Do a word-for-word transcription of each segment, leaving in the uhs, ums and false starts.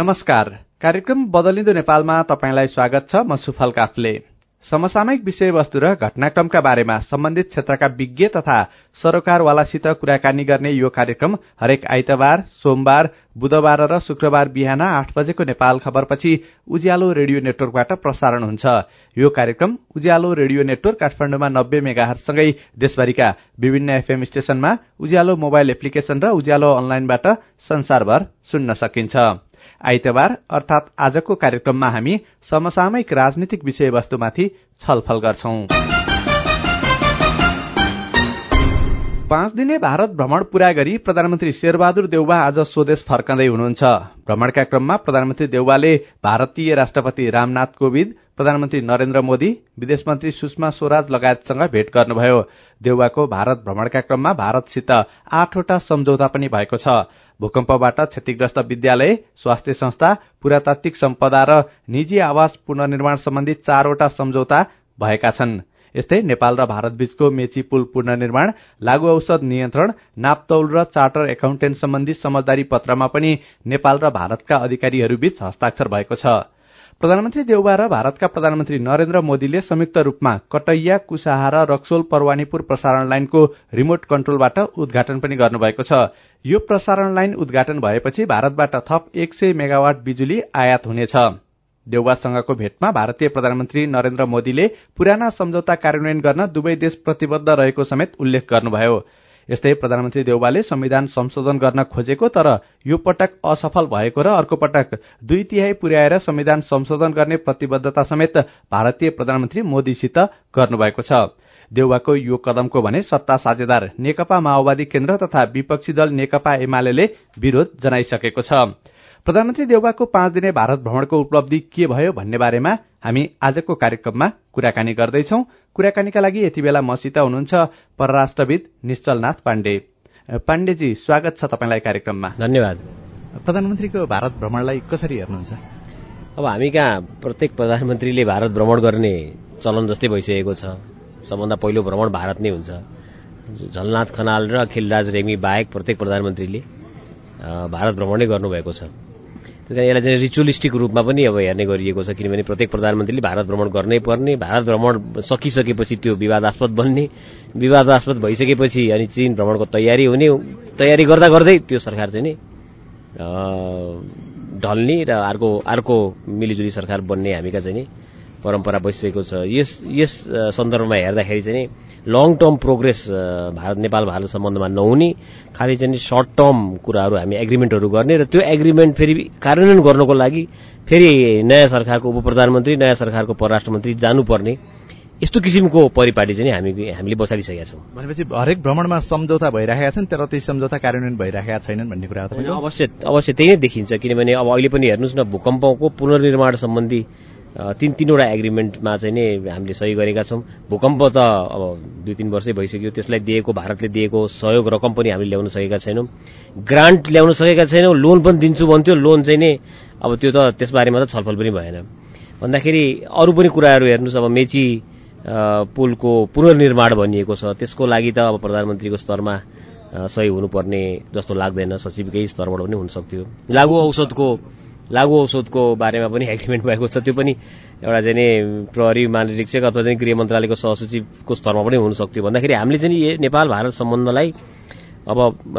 नमस्कार, कार्यक्रम बदलिँदो नेपालमा तपाईंलाई स्वागत छ। म सुफल काफले। समसामयिक विषयवस्तु र घटनाक्रमका बारेमा सम्बन्धित क्षेत्रका विज्ञ तथा सरोकारवालासित कुराकानी गर्ने यो कार्यक्रम हरेक आइतबार, सोमबार, बुधबार र शुक्रबार बिहान आठ बजेको नेपाल खबरपछि उज्यालो रेडियो नेटवर्कबाट प्रसारण हुन्छ। यो कार्यक्रम उज्यालो रेडियो नेटवर्क काठमाडौँमा नब्बे मेगाहर्जसँगै देशभरिका विभिन्न एफएम स्टेशनमा, उज्यालो मोबाइल एप्लिकेशन र उज्यालो अनलाइनबाट संसारभर सुन्न सकिन्छ। आइतबार अर्थात आजको कार्यक्रममा हामी समसामयिक राजनीतिक विषयवस्तुमाथि छलफल गर्छौं। पाँच दिने भारत भ्रमण पूरा गरी प्रधानमन्त्री शेरबहादुर देउवा आज स्वदेश फर्कँदै हुनुहुन्छ। भ्रमणका क्रममा प्रधानमन्त्री देउवाले भारतीय राष्ट्रपति रामनाथ कोविन्द, प्रधानमन्त्री नरेन्द्र मोदी, विदेश मन्त्री सुषमा स्वराज लगायतसँग भेट गर्नुभयो। देउवाको भारत भ्रमणका क्रममा भारतसित आठवटा सम्झौता पनि भएको छ। भूकम्पबाट क्षतिग्रस्त विद्यालय, स्वास्थ्य संस्था, पुरातात्विक सम्पदा र निजी आवास पुनर्निर्माण सम्बन्धी चारवटा सम्झौता भएका छन्। यस्तै नेपाल र भारत बीचको मेची पुल पुनर्निर्माण, लागू औषध नियन्त्रण, नापतौल र चार्टर एकाउन्टेन्ट सम्बन्धी समझदारी पत्रमा पनि नेपाल र भारतका अधिकारीहरूबीच हस्ताक्षर भएको छ। प्रधानमन्त्री देउवा र भारतका प्रधानमन्त्री नरेन्द्र मोदीले संयुक्त रूपमा कटैया, कुसाहा र रक्सोल परवानीपुर प्रसारण लाइनको रिमोट कन्ट्रोलबाट उद्घाटन पनि गर्नुभएको छ। यो प्रसारण लाइन उद्घाटन भएपछि भारतबाट थप एक सय मेगावाट बिजुली आयात हुनेछ। देउवासँगको भेटमा भारतीय प्रधानमन्त्री नरेन्द्र मोदीले पुराना सम्झौता कार्यान्वयन गर्न दुवै देश प्रतिबद्ध रहेको समेत उल्लेख गर्नुभयो। यस्तै प्रधानमन्त्री देउवाले संविधान संशोधन गर्न खोजेको तर यो पटक असफल भएको र अर्को पटक दुई तिहाई पुर्याएर संविधान संशोधन गर्ने प्रतिबद्धता समेत भारतीय प्रधानमन्त्री मोदीसित गर्नुभएको छ। देउवाको यो कदमको भने सत्ता साझेदार नेकपा माओवादी केन्द्र तथा विपक्षी दल नेकपा एमाले विरोध जनाइसकेको छ। प्रधानमन्त्री देउवाको पाँच दिने भारत भ्रमणको उपलब्धि के भयो भन्ने बारेमा हामी आजको कार्यक्रममा कुराकानी गर्दैछौं। कुराकानीका लागि यति बेला मसित हुनुहुन्छ परराष्ट्रविद निश्चलनाथ पाण्डे। पाण्डेजी, स्वागत छ तपाईंलाई कार्यक्रममा। धन्यवाद। प्रधानमन्त्रीको भारत भ्रमणलाई कसरी हेर्नुहुन्छ? अब हामी कहाँ प्रत्येक प्रधानमन्त्रीले भारत भ्रमण गर्ने चलन जस्तै भइसकेको छ। सबभन्दा पहिलो भ्रमण भारत नै हुन्छ। झलनाथ खनाल र अखिलराज रेग्मी बाहेक प्रत्येक प्रधानमन्त्रीले भारत भ्रमण नै गर्नुभएको छ। त्यस कारण यसलाई चाहिँ रिचुअलिस्टिक रूपमा पनि अब हेर्ने गरिएको छ, किनभने प्रत्येक प्रधानमन्त्रीले भारत भ्रमण गर्नै पर्ने, भारत भ्रमण सकिसकेपछि त्यो विवादास्पद बन्ने, विवादास्पद भइसकेपछि अनि चीन भ्रमणको तयारी हुने, तयारी गर्दा गर्दै त्यो सरकार चाहिँ नि ढल्ने र अर्को अर्को मिलिजुली सरकार बन्ने हामीका चाहिँ नि परम्परा बसिसकेको छ। यस यस सन्दर्भमा हेर्दाखेरि चाहिँ नि long term progress Bharat Nepal Bharat सम्बन्धमा नहुने, खालि चाहिँ सर्ट टर्म कुराहरू हामी एग्रिमेन्टहरू गर्ने र त्यो एग्रिमेन्ट फेरि कार्यान्वयन गर्नको लागि फेरि नयाँ सरकारको उप प्रधानमन्त्री, नयाँ सरकारको परराष्ट्र मन्त्री जानुपर्ने, यस्तो किसिमको परिपाटी चाहिँ हामी हामीले बसालिसकेका छौँ। भनेपछि हरेक भ्रमणमा सम्झौता भइरहेका छन् तर ती सम्झौता कार्यान्वयन भइरहेका छैनन् भन्ने कुरा हो। अवश्य अवश्य त्यही नै देखिन्छ, किनभने अब अहिले पनि हेर्नुहोस् न, भूकम्पको पुनर्निर्माण सम्बन्धी तीन तीनवटा एग्रिमेन्टमा चाहिँ नि हामीले सही गरेका छौँ। भूकम्प त अब दुई तीन वर्षै भइसक्यो, त्यसलाई दिएको भारतले दिएको सहयोग रकम पनि हामीले ल्याउन सकेका छैनौँ, ग्रान्ट ल्याउन सकेका छैनौँ, लोन पनि दिन्छु भन्थ्यो, लोन चाहिँ नि अब त्यो त त्यसबारेमा त छलफल पनि भएन। भन्दाखेरि अरू पनि कुराहरू हेर्नुहोस्, अब मेची पुलको पुनर्निर्माण भनिएको छ, त्यसको लागि त अब प्रधानमन्त्रीको स्तरमा सही हुनुपर्ने जस्तो लाग्दैन, सचिवकै स्तरबाट पनि हुनसक्थ्यो। लागू औषधको लागू औषधको बारेमा पनि एग्रिमेन्ट भएको छ, त्यो पनि एउटा चाहिँ नि प्रहरी महानिरीक्षक अथवा चाहिँ गृह मन्त्रालयको सहसचिवको स्तरमा पनि हुनसक्थ्यो। भन्दाखेरि हामीले चाहिँ नेपाल भारत सम्बन्धलाई अब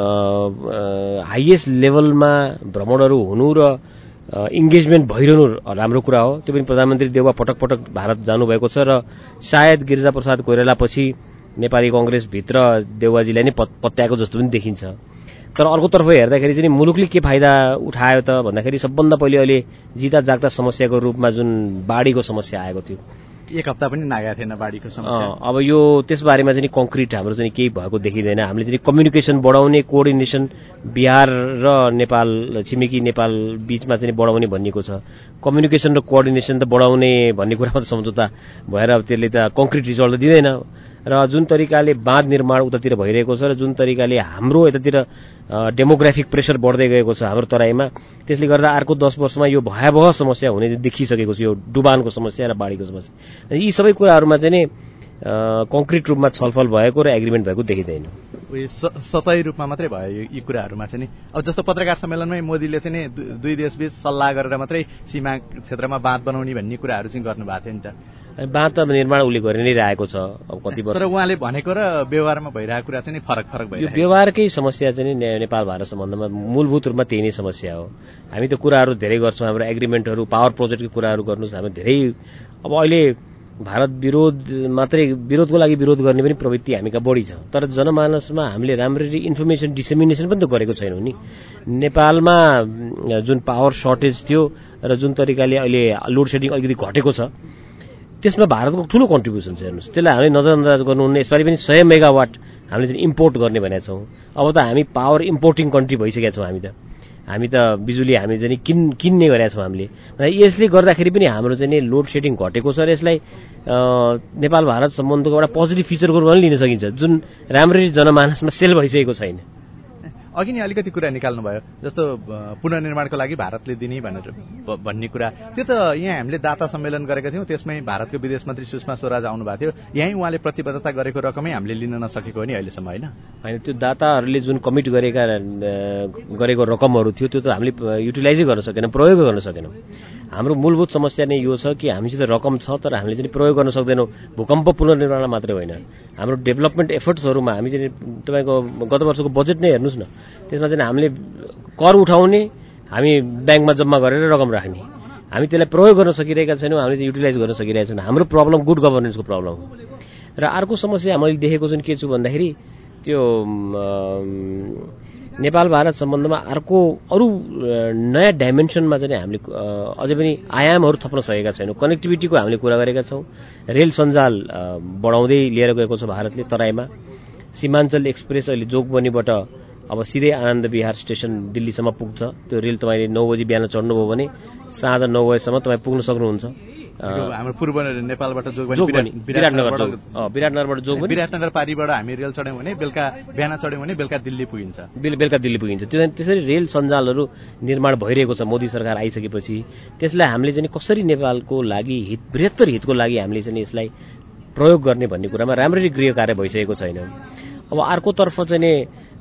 हाइएस्ट लेभलमा भ्रमणहरू हुनु र इङ्गेजमेन्ट भइरहनु राम्रो कुरा हो। त्यो पनि प्रधानमन्त्री देउवा पटक पटक भारत जानुभएको छ र सायद गिरिजाप्रसाद कोइरालापछि नेपाली कङ्ग्रेसभित्र देउवाजीलाई नै पत्याएको जस्तो पनि देखिन्छ। तर अर्कोतर्फ हेर्दाखेरि चाहिँ मुलुकले के फाइदा उठायो त भन्दाखेरि सबभन्दा पहिले अहिले जिता जाग्दा समस्याको रूपमा जुन बाढीको समस्या आएको थियो, एक हप्ता पनि नागेको थिएन बाढीको समस्या। अब यो त्यसबारेमा चाहिँ कङ्क्रिट हाम्रो चाहिँ केही भएको देखिँदैन। हामीले चाहिँ कम्युनिकेसन बढाउने, कोअर्डिनेसन बिहार र नेपाल, छिमेकी नेपाल बीचमा चाहिँ बढाउने भनिएको छ। कम्युनिकेसन र कोअर्डिनेसन त बढाउने भन्ने कुरामा त सम्झौता भएर त्यसले त कङ्क्रिट रिजल्ट त दिँदैन। र जुन तरिकाले बाँध निर्माण उतातिर भइरहेको छ र जुन तरिकाले हाम्रो यतातिर डेमोग्राफिक प्रेसर बढ्दै गएको छ हाम्रो तराईमा, त्यसले गर्दा अर्को दस वर्षमा यो भयावह समस्या हुने देखिसकेको छ, यो डुबानको समस्या र बाढीको समस्या। यी सबै कुराहरूमा चाहिँ नि कङ्क्रिट रूपमा छलफल भएको र एग्रिमेन्ट भएको देखिँदैन। सतही रूपमा मात्रै भयो यी कुराहरूमा चाहिँ नि। अब जस्तो पत्रकार सम्मेलनमै मोदीले चाहिँ नि दुई देशबीच सल्लाह गरेर मात्रै सीमा क्षेत्रमा बाँध बनाउने भन्ने कुराहरू चाहिँ गर्नुभएको थियो नि त। बाँध त निर्माण उसले गरि नै रहेको छ अब कति वर्ष। तर उहाँले भनेको र व्यवहारमा भइरहेको कुरा चाहिँ नि फरक फरक भयो। यो व्यवहारकै समस्या चाहिँ नेपाल भारत सम्बन्धमा मूलभूत रूपमा त्यही नै समस्या हो। हामी त कुराहरू धेरै गर्छौँ, हाम्रो एग्रिमेन्टहरू पावर प्रोजेक्टको कुराहरू गर्नुहोस्, हाम्रो धेरै अब अहिले भारत विरोध मात्रै विरोधको लागि विरोध गर्ने पनि प्रवृत्ति हामी कहाँ बढी छ। तर जनमानसमा हामीले राम्ररी इन्फर्मेसन डिसेमिनेसन पनि त गरेको छैनौँ नि। नेपालमा जुन पावर सर्टेज थियो र जुन तरिकाले अहिले लोड सेडिङ अलिकति घटेको छ त्यसमा भारतको ठुलो कन्ट्रिब्युसन छ हेर्नुहोस्। त्यसलाई हामीले नजरअन्दाज गर्नुहुन्न। यसपालि पनि सय मेगावाट हामीले चाहिँ इम्पोर्ट गर्ने भनेका छौँ। अब त हामी पावर इम्पोर्टिङ कन्ट्री भइसकेका छौँ। हामी त हामी त बिजुली हामी चाहिँ किन किन्ने गरेका छौँ हामीले। यसले गर्दाखेरि पनि हाम्रो चाहिँ नि लोड सेडिङ घटेको छ र यसलाई नेपाल भारत सम्बन्धको एउटा पोजिटिभ फिचरको रूपमा लिन सकिन्छ जुन राम्ररी जनमानसमा सेल भइसकेको छैन। अघि नै अलिकति कुरा निकाल्नु भयो जस्तो पुनर्निर्माणको लागि भारतले दिने भनेर भन्ने कुरा, त्यो त यहाँ हामीले दाता सम्मेलन गरेका थियौँ, त्यसमै भारतको विदेश मन्त्री सुषमा स्वराज आउनुभएको थियो। यहीँ उहाँले प्रतिबद्धता गरेको रकमै हामीले लिन नसकेको हो नि अहिलेसम्म, होइन? होइन, त्यो दाताहरूले जुन कमिट गरेका गरेको रकमहरू थियो त्यो त हामीले युटिलाइजै गर्न सकेनौँ, प्रयोग गर्न सकेनौँ। हाम्रो मूलभूत समस्या नै यो छ कि हामीसित रकम छ तर हामीले चाहिँ प्रयोग गर्न सक्दैनौँ। भूकम्प पुनर्निर्माण मात्रै होइन, हाम्रो डेभलपमेन्ट एफर्ट्सहरूमा हामी चाहिँ तपाईँको गत वर्षको बजेट नै हेर्नुहोस् न, त्यसमा चाहिँ हामीले कर उठाउने, हामी ब्याङ्कमा जम्मा गरेर रकम राख्ने, हामी त्यसलाई प्रयोग गर्न सकिरहेका छैनौँ, हामीले चाहिँ युटिलाइज गर्न सकिरहेका छैनौँ। हाम्रो प्रब्लम गुड गभर्नेन्सको प्रब्लम हो। र अर्को समस्या मैले देखेको चाहिँ के छु भन्दाखेरि त्यो नेपाल भारत सम्बन्धमा अर्को अरू नयाँ डाइमेन्सनमा चाहिँ हामीले अझै पनि आयामहरू थप्न सकेका छैनौँ। कनेक्टिभिटीको हामीले कुरा गरेका छौँ, रेल सञ्जाल बढाउँदै लिएर गएको छ भारतले तराईमा। सीमाञ्चल एक्सप्रेस अहिले जोगबनीबाट अब सिधै आनन्द विहार स्टेसन दिल्लीसम्म पुग्छ। त्यो रेल तपाईँले नौ बजी बिहान चढ्नुभयो भने साँझ नौ बजीसम्म तपाईँ पुग्न सक्नुहुन्छ। हाम्रो पूर्व नेपालबाट जोगबनी विराटनगर विराटनगरबाट जोगबनी विराटनगर पारीबाट हामी रेल चढ्यौँ भने बेलुका बिहान चढ्यौँ भने बेलुका दिल्ली पुगिन्छ बेलुका दिल्ली पुगिन्छ। त्यो त्यसरी रेल सञ्जालहरू निर्माण भइरहेको छ मोदी सरकार आइसकेपछि। त्यसलाई हामीले चाहिँ कसरी नेपालको लागि हित बृहत्तर हितको लागि हामीले चाहिँ यसलाई प्रयोग गर्ने भन्ने कुरामा राम्ररी गृह कार्य भइसकेको छैन। अब अर्कोतर्फ चाहिँ नि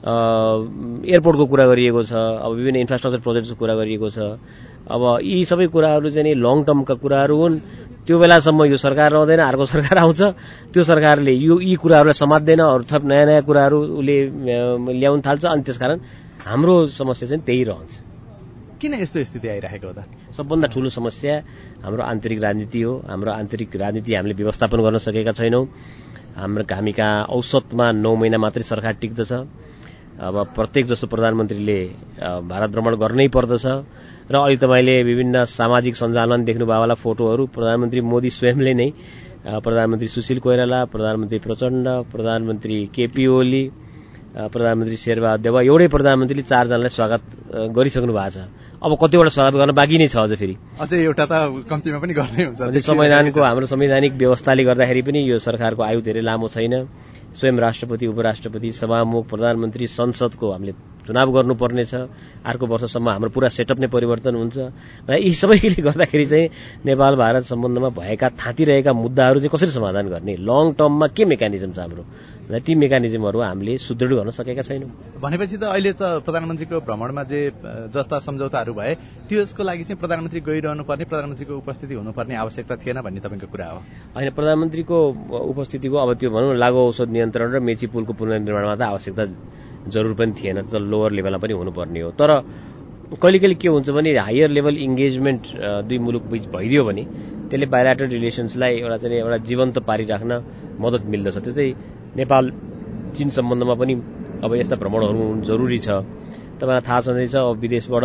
एयरपोर्टको कुरा गरिएको छ, अब विभिन्न इन्फ्रास्ट्रक्चर प्रोजेक्टको कुरा गरिएको छ। अब यी सबै कुराहरू चाहिँ नि लङ टर्मका कुराहरू हुन्। त्यो बेलासम्म यो सरकार रहँदैन, अर्को सरकार आउँछ, त्यो सरकारले यो यी कुराहरूलाई समात्दैन, अरू थप नयाँ नयाँ कुराहरू उसले ल्याउन थाल्छ। अनि त्यसकारण हाम्रो समस्या चाहिँ त्यही रहन्छ। किन यस्तो स्थिति आइरहेको हो त? सबभन्दा ठुलो समस्या हाम्रो आन्तरिक राजनीति हो। हाम्रो आन्तरिक राजनीति हामीले व्यवस्थापन गर्न सकेका छैनौँ। हाम्रो हामी कहाँ औसतमा नौ महिना मात्रै सरकार टिक्दछ। अब प्रत्येक जस्तो प्रधानमन्त्रीले भारत भ्रमण गर्नै पर्दछ। र अहिले तपाईँले विभिन्न सामाजिक सञ्जालमा देख्नुभयो होला फोटोहरू, प्रधानमन्त्री मोदी स्वयंले नै प्रधानमन्त्री सुशील कोइराला, प्रधानमन्त्री प्रचण्ड, प्रधानमन्त्री केपी ओली, प्रधानमन्त्री शेरबहादुर देउवा, एउटै प्रधानमन्त्रीले चारजनालाई स्वागत गरिसक्नु भएको छ। अब कतिवटा स्वागत गर्न बाँकी नै छ अझ फेरि। अझै एउटा त कम्तीमा पनि गर्नै हुन्छ। संवैधानको हाम्रो संवैधानिक व्यवस्थाले गर्दाखेरि पनि यो सरकारको आयु धेरै लामो छैन। स्वयं राष्ट्रपति, उपराष्ट्रपति, सभामुख, प्रधानमन्त्री, संसदको हामीले चुनाव गर्नुपर्नेछ। अर्को वर्षसम्म हाम्रो पुरा सेटअप नै परिवर्तन हुन्छ। र यी सबैले गर्दाखेरि चाहिँ नेपाल भारत सम्बन्धमा भएका थाँतिरहेका मुद्दाहरू चाहिँ कसरी समाधान गर्ने, लङ टर्ममा के मेकानिजम छ हाम्रो, र ती मेकानिजमहरू हामीले सुदृढ गर्न सकेका छैनौँ। भनेपछि त अहिले त प्रधानमन्त्रीको भ्रमणमा जे जस्ता सम्झौताहरू भए त्यसको लागि चाहिँ प्रधानमन्त्री गइरहनु पर्ने, प्रधानमन्त्रीको उपस्थिति हुनुपर्ने आवश्यकता थिएन भन्ने तपाईँको कुरा हो? होइन, प्रधानमन्त्रीको उपस्थितिको अब त्यो भनौँ लागु औषध नियन्त्रण र मेची पुलको पुनर्निर्माणमा त आवश्यकता जरुर पनि थिएन, त लोवर लेभलमा पनि हुनुपर्ने हो। तर कहिले कहिले के हुन्छ भने हायर लेभल इङ्गेजमेन्ट दुई मुलुक बिच भइदियो भने त्यसले बायलाटरल रिलेसन्सलाई एउटा चाहिँ एउटा जीवन्त पारिराख्न मद्दत मिल्दछ। त्यस्तै नेपाल चीन सम्बन्धमा पनि अब यस्ता भ्रमणहरू जरुरी छ। तपाईँलाई थाहा छँदैछ अब विदेशबाट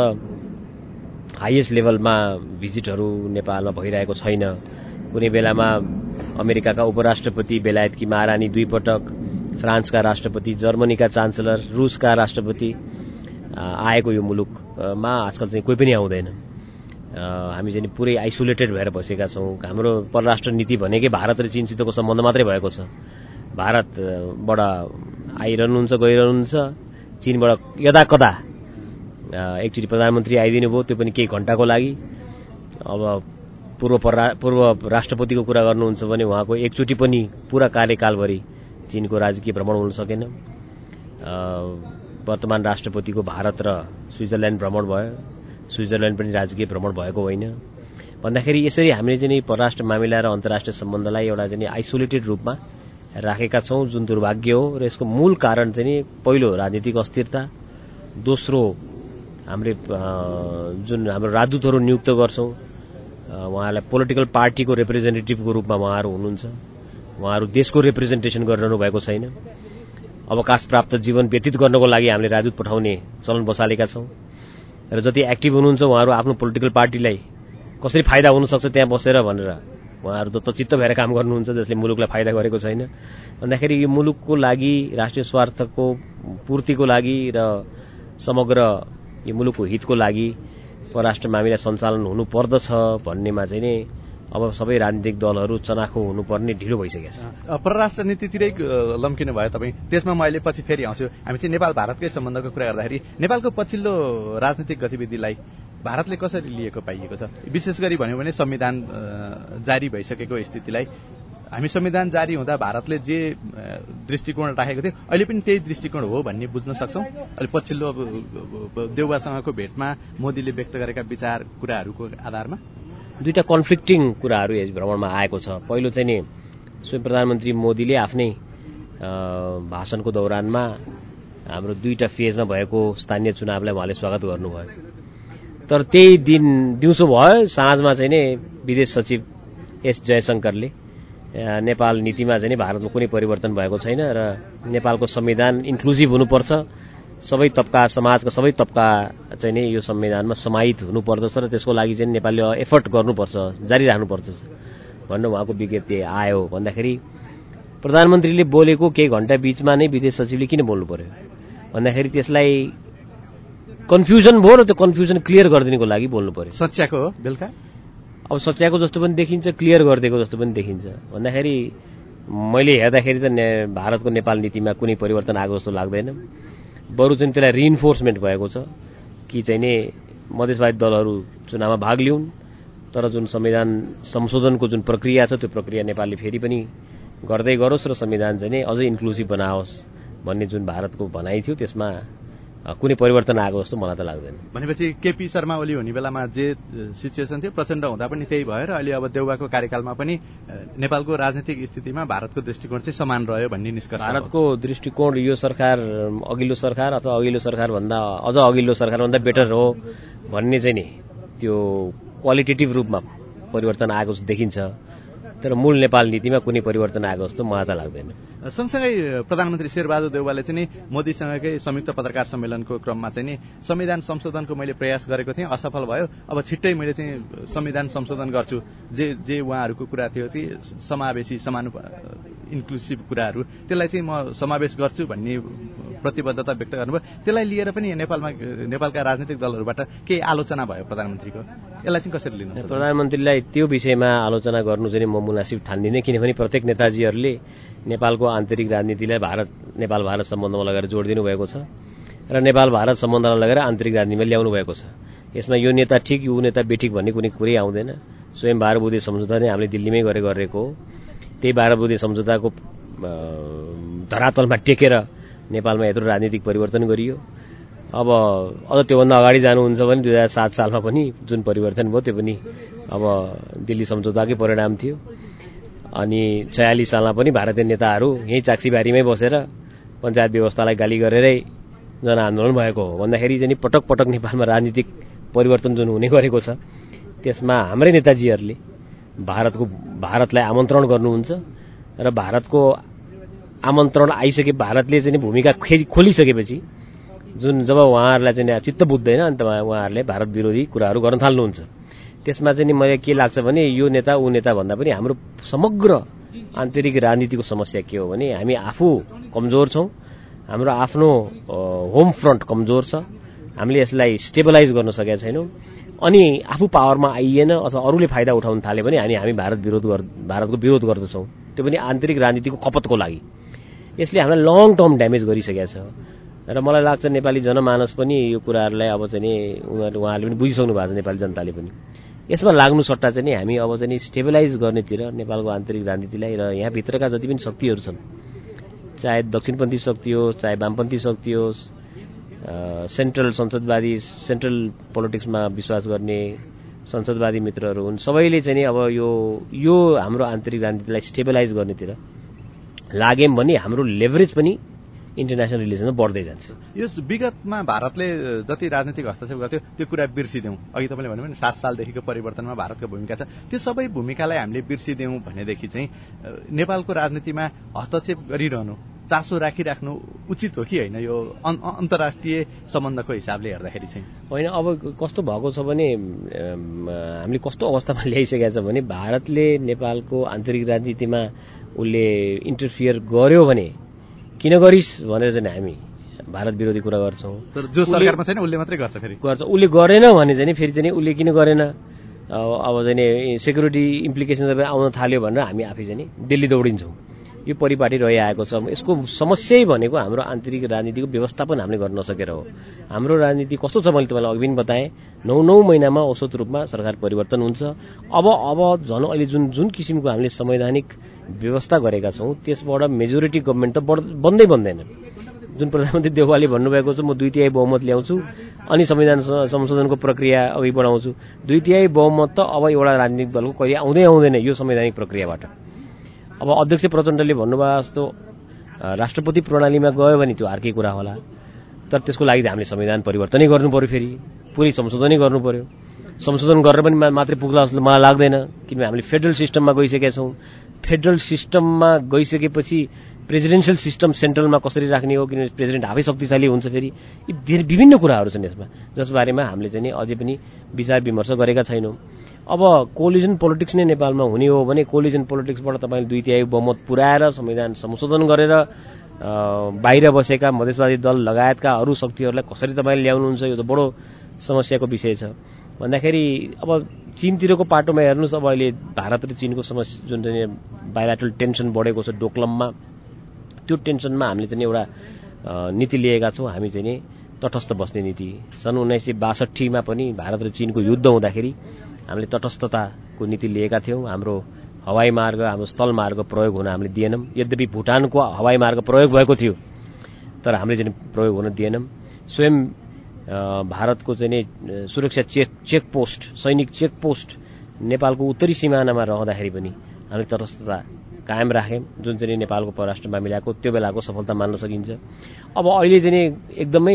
हाइएस्ट लेभलमा भिजिटहरू नेपालमा भइरहेको छैन। कुनै बेलामा अमेरिकाका उपराष्ट्रपति, बेलायतकी महारानी दुई पटक, फ्रान्सका राष्ट्रपति, जर्मनीका चान्सलर, रुसका राष्ट्रपति आएको यो मुलुकमा आजकल चाहिँ कोही पनि आउँदैन। हामी चाहिँ पुरै आइसोलेटेड भएर बसेका छौँ। हाम्रो परराष्ट्र नीति भनेकै भारत र चीनसितको सम्बन्ध मात्रै भएको छ। भारतबाट आइरहनुहुन्छ, गइरहनुहुन्छ, चीनबाट यदा कदा एकचोटि प्रधानमन्त्री आइदिनु भयो, त्यो पनि केही घण्टाको लागि। अब पूर्व पूर्व राष्ट्रपतिको कुरा गर्नुहुन्छ भने उहाँको एकचोटि पनि पूरा कार्यकालभरि चीनको राजकीय भ्रमण हुन सकेन। वर्तमान राष्ट्रपतिको भारत र स्विजरल्याण्ड भ्रमण भयो, स्विजरल्याण्ड पनि राजकीय भ्रमण भएको होइन भन्दाखेरि यसरी हामीले चाहिँ परराष्ट्र मामिला र अन्तर्राष्ट्रिय सम्बन्धलाई एउटा चाहिँ आइसोलेटेड रूपमा राखेका छौं, जुन दुर्भाग्य हो। र यसको मूल कारण चाहिँ पहिलो राजनीतिक अस्थिरता, दोस्रो हामीले जुन हाम्रो राजदूतहरू नियुक्त गर्छौं उहाँहरूलाई पोलिटिकल पार्टीको रिप्रेजेन्टेटिभको रूपमा उहाँहरू हुनुहुन्छ, उहाँहरू देशको रिप्रेजेन्टेसन गरिरहनु भएको छैन। अवकाश प्राप्त जीवन व्यतीत गर्नको लागि हामीले राजदूत पठाउने चलन बसालेका छौं र जति एक्टिभ हुनुहुन्छ उहाँहरू आफ्नो पोलिटिकल पार्टीलाई कसरी फाइदा हुन सक्छ त्यहाँ बसेर भनेर उहाँहरू त चित्त भएर काम गर्नुहुन्छ, जसले मुलुकलाई फाइदा गरेको छैन भन्दाखेरि यो मुलुकको लागि, राष्ट्रिय स्वार्थको पूर्तिको लागि र समग्र यो मुलुकको हितको लागि परराष्ट्र मामिला सञ्चालन हुनुपर्दछ भन्नेमा चाहिँ नि अब सबै राजनीतिक दलहरू चनाखो हुनुपर्ने ढिलो भइसकेको छ। परराष्ट्र नीतितिरै लम्किनु भयो तपाईँ, त्यसमा म अहिले पछि फेरि आउँछु। हामी चाहिँ नेपाल भारतकै सम्बन्धको कुरा गर्दाखेरि नेपालको पछिल्लो राजनीतिक गतिविधिलाई भारतले कसरी लिएको पाइएको छ? विशेष गरी भन्यो भने संविधान जारी भइसकेको स्थितिलाई हामी संविधान जारी हुँदा भारतले जे दृष्टिकोण राखेको थियो अहिले पनि त्यही दृष्टिकोण हो भन्ने बुझ्न सक्छौं। अहिले पछिल्लो देउवासँगको भेटमा मोदीले व्यक्त गरेका विचार कुराहरूको आधारमा दुईटा कन्फ्लिक्टिङ कुराहरू यस भ्रमणमा आएको छ। पहिलो चाहिँ नि स्वयं प्रधानमन्त्री मोदीले आफ्नै भाषणको दौरानमा हाम्रो दुईटा फेजमा भएको स्थानीय चुनावलाई उहाँले स्वागत गर्नुभयो। तर त्यही दिन दिउँसो भयो साँझमा चाहिँ नि विदेश सचिव एस जयशंकरले नेपाल नीतिमा चाहिँ भारतमा कुनै परिवर्तन भएको छैन र नेपालको संविधान इन्क्लुजिभ हुनुपर्छ, सबै तबका समाजका सबै तबका चाहिँ नि यो संविधानमा समाहित हुनुपर्दछ र त्यसको लागि चाहिँ नेपालले एफर्ट गर्नुपर्छ, जारी राख्नुपर्छ भन्ने उहाँको विज्ञप्ति आयो। भन्दाखेरि प्रधानमन्त्रीले बोलेको केही घण्टा बीचमा नै विदेश सचिवले किन बोल्नु पर्यो भन्दाखेरि त्यसलाई कन्फ्युजन भयो र त्यो कन्फ्युजन क्लियर गरिदिनको लागि बोल्नु पर्यो। सच्याको हो बेलुका, अब सच्याको जस्तो पनि देखिन्छ, क्लियर गरिदिएको जस्तो पनि देखिन्छ भन्दाखेरि मैले हेर्दाखेरि त भारतको नेपाल नीतिमा कुनै परिवर्तन आएको जस्तो लाग्दैन। बरु चाहिँ त्यसलाई रिइन्फोर्समेन्ट भएको छ कि चाहिँ नि मधेसवादी दलहरू चुनावमा भाग लिउन्, तर जुन संविधान संशोधनको जुन प्रक्रिया छ त्यो प्रक्रिया नेपालले फेरि पनि गर्दै गरोस् र संविधान चाहिँ नि अझै इन्क्लुसिभ बनाओस् भन्ने जुन भारतको भनाइ थियो त्यसमा कुनै परिवर्तन आएको जस्तो मलाई त लाग्दैन। भनेपछि केपी शर्मा ओली हुने बेलामा जे सिचुएसन थियो प्रचण्ड हुँदा पनि त्यही भयो र अहिले अब देउवाको कार्यकालमा पनि नेपालको राजनीतिक स्थितिमा भारतको दृष्टिकोण चाहिँ समान रह्यो भन्ने निष्कर्ष। भारतको दृष्टिकोण यो सरकार अघिल्लो सरकार अथवा अघिल्लो सरकार भन्दा अझ अघिल्लो सरकार भन्दा बेटर हो भन्ने चाहिँ नि त्यो क्वालिटेटिभ रूपमा परिवर्तन आएको जस्तो देखिन्छ, तर मूल नेपाल नीतिमा कुनै परिवर्तन आएको जस्तो मलाई त लाग्दैन। सँगसँगै प्रधानमन्त्री शेरबहादुर देउवाले चाहिँ नि मोदीसँगकै संयुक्त पत्रकार सम्मेलनको क्रममा चाहिँ नि संविधान संशोधनको मैले प्रयास गरेको थिएँ, असफल भयो, अब छिट्टै मैले चाहिँ संविधान संशोधन गर्छु, जे जे उहाँहरूको कुरा थियो चाहिँ समावेशी समान इन्क्लुसिभ कुराहरू त्यसलाई चाहिँ म समावेश गर्छु भन्ने प्रतिबद्धता व्यक्त गर्नुभयो। त्यसलाई लिएर पनि नेपालमा नेपालका राजनीतिक दलहरूबाट केही आलोचना भयो प्रधानमन्त्रीको, यसलाई चाहिँ कसरी लिनुहुन्छ? प्रधानमन्त्रीलाई त्यो विषयमा आलोचना गर्नु चाहिँ म मुनासिब ठान्दिनँ, किनभने प्रत्येक नेताजीहरूले नेपालको आन्तरिक राजनीतिलाई भारत नेपाल भारत सम्बन्धमा लगेर जोड दिनुभएको छ र नेपाल भारत सम्बन्धलाई लगेर आन्तरिक राजनीतिमा ल्याउनु भएको छ। यसमा यो नेता ठिक यो नेता बेठिक भन्ने कुनै कुरै आउँदैन। स्वयं बाह्र बुँदे सम्झौता नै हामीले दिल्लीमै गरे गरेको हो। त्यही बाह्र बुँदे सम्झौताको धरातलमा टेकेर नेपालमा यत्रो राजनीतिक परिवर्तन गरियो। अब अझ त्योभन्दा अगाडि जानुहुन्छ भने दुई हजार सात सालमा पनि जुन परिवर्तन भयो त्यो पनि अब दिल्ली सम्झौताकै परिणाम थियो। अनि छयालिस सालमा पनि भारतीय नेताहरू यही चाक्सीबारीमै बसेर पञ्चायत व्यवस्थालाई गाली गरेरै जनआन्दोलन भएको हो। भन्दाखेरि चाहिँ पटक पटक नेपालमा राजनीतिक परिवर्तन जुन हुने गरेको छ त्यसमा हाम्रै नेताजीहरूले भारतको भारतलाई आमन्त्रण गर्नुहुन्छ र भारतको आमन्त्रण आइसके भारतले चाहिँ भूमिका खोलिसकेपछि जुन जब उहाँहरूलाई चाहिँ चित्त बुझ्दैन अन्त उहाँहरूले भारत विरोधी कुराहरू गर्न थाल्नुहुन्छ। त्यसमा चाहिँ मलाई के लाग्छ भने यो नेता ऊ नेता भन्दा पनि हाम्रो समग्र आन्तरिक राजनीतिको समस्या के हो भने हामी आफू कमजोर छौं, हाम्रो आफ्नो होम फ्रन्ट कमजोर छ, हामीले यसलाई स्टेबलाइज गर्न सकेका छैनौं। अनि आफू पावरमा आइएन अथवा अरूले फाइदा उठाउन थाले भने हामी हामी भारत विरोध भारतको विरोध गर्दछौं, त्यो पनि आन्तरिक राजनीतिको खपतको लागि। यसले हामीलाई लङ टर्म ड्यामेज गरिसकेको छ र मलाई लाग्छ नेपाली जनमानस पनि यो कुराहरूलाई अब चाहिँ नि उहाँहरूले पनि बुझिसक्नु भएको छ, नेपाली जनताले पनि यसमा लाग्नु सट्टा चाहिँ नि हामी अब चाहिँ स्टेबलाइज गर्नेतिर नेपालको आन्तरिक राजनीतिलाई र यहाँभित्रका जति पनि शक्तिहरू छन्, चाहे दक्षिणपन्थी शक्ति होस्, चाहे वामपन्थी शक्ति होस्, सेन्ट्रल संसदवादी सेन्ट्रल पोलिटिक्समा विश्वास गर्ने संसदवादी मित्रहरू हुन्, सबैले चाहिँ नि अब यो यो हाम्रो आन्तरिक राजनीतिलाई स्टेबलाइज गर्नेतिर लाग्यौँ भने हाम्रो लेभरेज पनि इन्टरनेसनल रिलेसनमा बढ्दै जान्छ। यो विगतमा भारतले जति राजनीतिक हस्तक्षेप गर्थ्यो त्यो कुरा बिर्सिदिउँ। अघि तपाईँले भन्नुभयो नि सात सालदेखिको परिवर्तनमा भारतको भूमिका छ, त्यो सबै भूमिकालाई हामीले बिर्सिदिउँ भनेदेखि चाहिँ नेपालको राजनीतिमा हस्तक्षेप गरिरहनु, चासो राखिराख्नु उचित हो कि होइन यो अन्तर्राष्ट्रिय सम्बन्धको हिसाबले हेर्दाखेरि चाहिँ? होइन, अब कस्तो भएको छ भने हामीले कस्तो अवस्थामा ल्याइसकेका छ भने भारतले नेपालको आन्तरिक राजनीतिमा उसले इन्टरफियर गर्यो भने किन गरिस् भनेर चाहिँ हामी भारत विरोधी कुरा गर्छौँ। तर जो सरकारमा छैन उसले मात्रै गर्छ, फेरि गर्छ। उसले गरेन भने चाहिँ फेरि चाहिँ उसले किन गरेन, अब चाहिँ सेक्युरिटी इम्प्लिकेसन्सहरू आउन थाल्यो भनेर हामी आफै चाहिँ दिल्ली दौडिन्छौँ। यो परिपाटी रहिआएको छ। यसको समस्यै भनेको हाम्रो आन्तरिक राजनीतिको व्यवस्थापन हामीले गर्न नसकेर हो। हाम्रो राजनीति कस्तो छ मैले तपाईँलाई अघि पनि बताएँ, नौ नौ महिनामा औसत रूपमा सरकार परिवर्तन हुन्छ। अब अब झन् अहिले जुन जुन किसिमको हामीले संवैधानिक व्यवस्था गरेका छौँ त्यसबाट मेजोरिटी गभर्मेन्ट त बन्दै बन्दैन। जुन प्रधानमन्त्री देउवाले भन्नुभएको छ म दुई तिहाई बहुमत ल्याउँछु अनि संविधान संशोधनको प्रक्रिया अघि बढाउँछु, दुई तिहाई बहुमत त अब एउटा राजनीतिक दलको कहिले आउँदै आउँदैन यो संवैधानिक प्रक्रियाबाट। अब अध्यक्ष प्रचण्डले भन्नुभयो जस्तो राष्ट्रपति प्रणालीमा गयो भने त्यो अर्कै कुरा होला, तर त्यसको लागि हामीले संविधान परिवर्तनै गर्नु पर्यो, फेरि पुरै संशोधनै गर्नु पर्यो। संशोधन गरेर पनि मात्रै पुग्ला जस्तो मलाई लाग्दैन, किनभने हामीले फेडरल सिस्टममा गइसकेका छौँ। फेडरल सिस्टममा गइसकेपछि प्रेसिडेन्सियल सिस्टम सेन्ट्रलमा कसरी राख्ने हो, किनभने प्रेसिडेन्ट आफै शक्तिशाली हुन्छ। फेरि यी धेरै विभिन्न कुराहरू छन् यसमा, जसबारेमा हामीले चाहिँ अझै पनि विचार विमर्श गरेका छैनौँ। अब कोलिजन पोलिटिक्स नै नेपालमा हुने हो भने कोलिजन पोलिटिक्सबाट तपाईँले दुई तिहाई बहुमत पुर्याएर संविधान संशोधन गरेर बाहिर बसेका मधेसवादी दल लगायतका अरू शक्तिहरूलाई कसरी तपाईँले ल्याउनुहुन्छ, यो त बडो समस्याको विषय छ। भन्दाखेरि अब चीनतिरको पाटोमा हेर्नुहोस्, अब अहिले भारत र चीनको समस्या जुन चाहिँ बाइलाटरल टेन्सन बढेको छ डोक्लममा, त्यो टेन्सनमा हामीले चाहिँ एउटा नीति लिएका छौँ। हामी चाहिँ नि तटस्थ बस्ने नीति। सन् उन्नाइस सय बासठीमा पनि भारत र चीनको युद्ध हुँदाखेरि हामीले तटस्थताको नीति लिएका थियौँ। हाम्रो हवाई मार्ग, हाम्रो स्थल मार्ग प्रयोग हुन हामीले दिएनौँ। यद्यपि भुटानको हवाई मार्ग प्रयोग भएको थियो तर हामीले चाहिँ प्रयोग हुन दिएनौँ। स्वयं भारतको चाहिँ नि सुरक्षा चेक चेकपोस्ट सैनिक चेकपोस्ट नेपालको उत्तरी सिमानामा रहँदाखेरि पनि हामीले तटस्थता कायम राख्यौँ, जुन चाहिँ नेपालको परराष्ट्र मामिलाको त्यो बेलाको सफलता मान्न सकिन्छ। अब अहिले चाहिँ एकदमै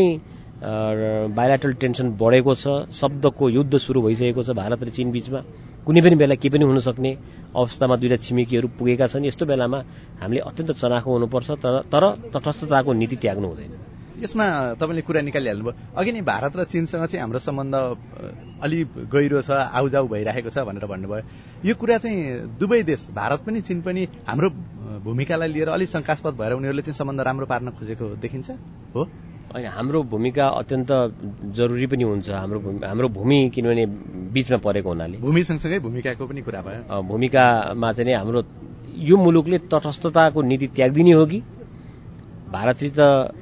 बाइलाटरल टेन्सन बढेको छ, शब्दको युद्ध सुरु भइसकेको छ भारत र चीन बीचमा। कुनै पनि बेला के पनि हुन सक्ने अवस्थामा दुईटा छिमेकीहरू पुगेका छन्। यस्तो बेलामा हामीले अत्यन्त चनाखो हुनुपर्छ, तर तर तटस्थताको नीति त्याग्नु हुँदैन। यसमा तपाईँले कुरा निकालिहाल्नुभयो। अघि नै भारत र चीनसँग चाहिँ हाम्रो सम्बन्ध अलि गहिरो छ, आउजाउ भइरहेको छ भनेर भन्नुभयो। यो कुरा चाहिँ दुवै देश भारत पनि चीन पनि हाम्रो भूमिकालाई लिएर अलिक शङ्कास्पद भएर उनीहरूले चाहिँ सम्बन्ध राम्रो पार्न खोजेको देखिन्छ हो? होइन, हाम्रो भूमिका अत्यन्त जरुरी पनि हुन्छ। हाम्रो हाम्रो भूमि किनभने बीचमा परेको हुनाले भूमि सँगसँगै भूमिकाको पनि कुरा भयो। भूमिकामा चाहिँ हाम्रो यो मुलुकले तटस्थताको नीति त्याग्दिने हो कि भारतसित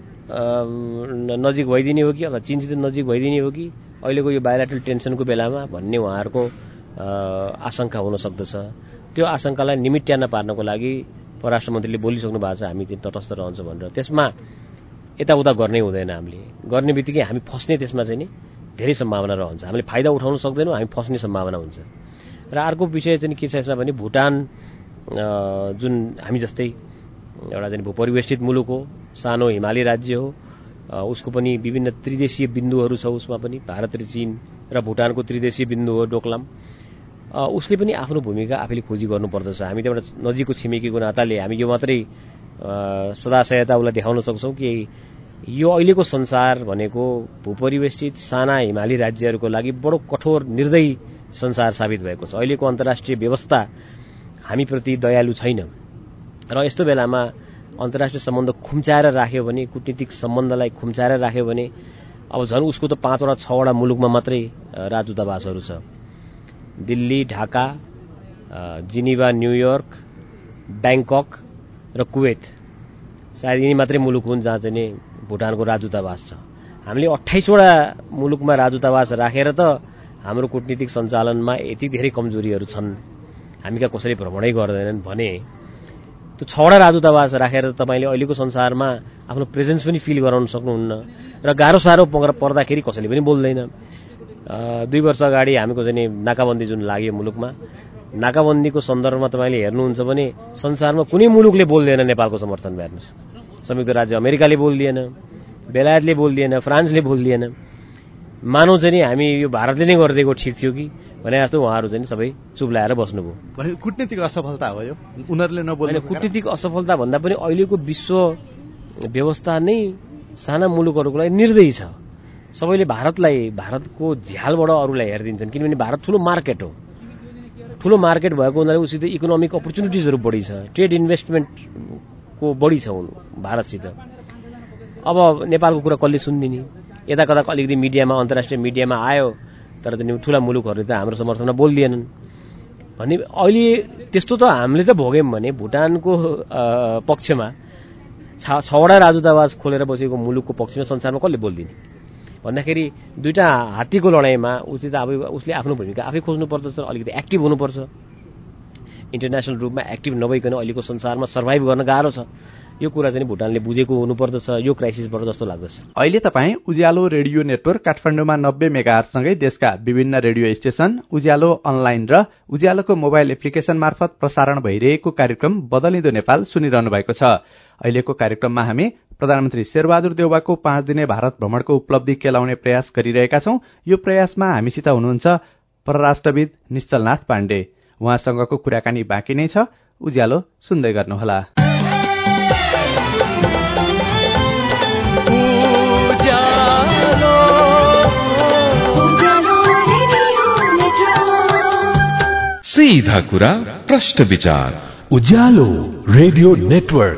नजिक भइदिने हो कि अथवा चीनसित नजिक भइदिने हो कि अहिलेको यो बाइलाटरल टेन्सनको बेलामा भन्ने उहाँहरूको आशंका हुन सक्दछ। त्यो आशंकालाई निमिट्यान पार्नको लागि परराष्ट्र मन्त्रीले बोलिसक्नु भएको छ हामी चाहिँ तटस्थ रहन्छ भनेर। त्यसमा यताउता गर्नै हुँदैन। हामीले गर्ने बित्तिकै हामी फस्ने त्यसमा चाहिँ नि धेरै सम्भावना रहन्छ। हामीले फाइदा उठाउन सक्दैनौँ, हामी फस्ने सम्भावना हुन्छ। र अर्को विषय चाहिँ के छ यसमा भने भुटान जुन हामी जस्तै एउटा चाहिँ भूपरिवेष्टित मुलुक हो, सानो हिमाली राज्य हो, उसको पनि विभिन्न त्रिदेशीय बिन्दुहरू छ। उसमा पनि भारत र चीन र भुटानको त्रिदेशीय बिन्दु हो डोक्लाम। उसले पनि आफ्नो भूमिका आफैले खोजी गर्नुपर्दछ। हामी त एउटा नजिकको छिमेकीको नाताले हामी यो मात्रै सदासहायता उसलाई देखाउन सक्छौँ कि यो अहिलेको संसार भनेको भूपरिवेष्टित साना हिमाली राज्यहरूको लागि बडो कठोर निर्दयी संसार साबित भएको छ। अहिलेको अन्तर्राष्ट्रिय व्यवस्था हामीप्रति दयालु छैन र यस्तो बेलामा अन्तर्राष्ट्रिय सम्बन्ध खुम्चाएर राख्यो भने, कूटनीतिक सम्बन्धलाई खुम्चाएर राख्यो भने अब झन् उसको त पाँचवटा छवटा मुलुकमा मात्रै राजदूतावासहरू छ। Delhi, Dhaka, Geneva, New York, Bangkok र कुवेत, सायद यिनी मात्रै मुलुक हुन् जहाँ चाहिँ नि भुटानको राजदूतावास छ। हामीले अट्ठाइसवटा मुलुकमा राजदूतावास राखेर त हाम्रो कूटनीतिक सञ्चालनमा यति धेरै कमजोरीहरू छन्, हामीका कसैले भ्रमणै गर्दैनन् भने त्यो छवटा राजदूतावास राखेर तपाईँले अहिलेको संसारमा आफ्नो प्रेजेन्स पनि फिल गराउन सक्नुहुन्न र गाह्रो साह्रो पर्दाखेरि कसैले पनि बोल्दैन। दुई वर्ष अगाडि हामीको चाहिँ नाकाबन्दी जुन लाग्यो मुलुकमा, नाकाबन्दीको सन्दर्भमा तपाईँले हेर्नुहुन्छ भने संसारमा कुनै मुलुकले बोल्दैन नेपालको समर्थनमा। हेर्नुहोस्, संयुक्त राज्य अमेरिकाले बोल्दिएन, बेलायतले बोल्दिएन, फ्रान्सले बोल्दिएन। मानौ चाहिँ हामी यो भारतले नै गरिदिएको ठिक थियो कि भने जस्तो उहाँहरू चाहिँ सबै चुप लाएर बस्नुभयो। भने कूटनीतिक असफलता हो यो, उनीहरूले नबोल्ने। कूटनीतिक असफलता भन्दा पनि अहिलेको विश्व व्यवस्था नै साना मुलुकहरूको लागि निर्दयी छ। सबैले भारतलाई, भारतको झ्यालबाट अरूलाई हेरिदिन्छन्, किनभने भारत ठुलो मार्केट हो। ठुलो मार्केट भएको हुनाले उसित इकोनोमिक अपर्च्युनिटिजहरू बढी छ, ट्रेड इन्भेस्टमेन्टको बढी छ भारतसित। अब नेपालको कुरा कसले सुनिदिने? यता कता अलिकति मिडियामा, अन्तर्राष्ट्रिय मिडियामा आयो, तर चाहिँ ठुला मुलुकहरूले त हाम्रो समर्थनमा बोल्दिएनन् भने अहिले त्यस्तो त हामीले त भोग्यौँ भने भुटानको पक्षमा छवटा राजदूतावास खोलेर बसेको मुलुकको पक्षमा संसारमा कसले बोल्दिने भन्दाखेरि दुईटा हात्तीको लडाइँमा उचित अब उसले आफ्नो भूमिका आफै खोज्नुपर्छ, अलिकति एक्टिभ हुनुपर्छ। इन्टरनेसनल रूपमा एक्टिभ नभइकन अहिलेको संसारमा सर्भाइभ गर्न गाह्रो छ। यो कुरा चाहिँ भुटानले बुझेको हुनुपर्दछ यो क्राइसिसबाट जस्तो लाग्दछ। अहिले तपाईँ उज्यालो रेडियो नेटवर्क काठमाडौँमा नब्बे मेगाहर्जसँगै देशका विभिन्न रेडियो स्टेशन, उज्यालो अनलाइन र उज्यालोको मोबाइल एप्लिकेशन मार्फत प्रसारण भइरहेको कार्यक्रम बदलिँदो नेपाल सुनिरहनु भएको छ। अहिलेको कार्यक्रममा हामी प्रधानमन्त्री शेरबहादुर देउवाको पाँच दिने भारत भ्रमणको उपलब्धि केलाउने प्रयास गरिरहेका छौं। यो प्रयासमा हामीसित हुनुहुन्छ परराष्ट्रविद निश्चलनाथ पाण्डे। उहाँसँगको कुराकानी बाँकी नै छ, उज्यालो सुन्दै गर्नुहोला। सीधा कुरा, प्रश्न विचार, उज्यालो रेडियो नेटवर्क।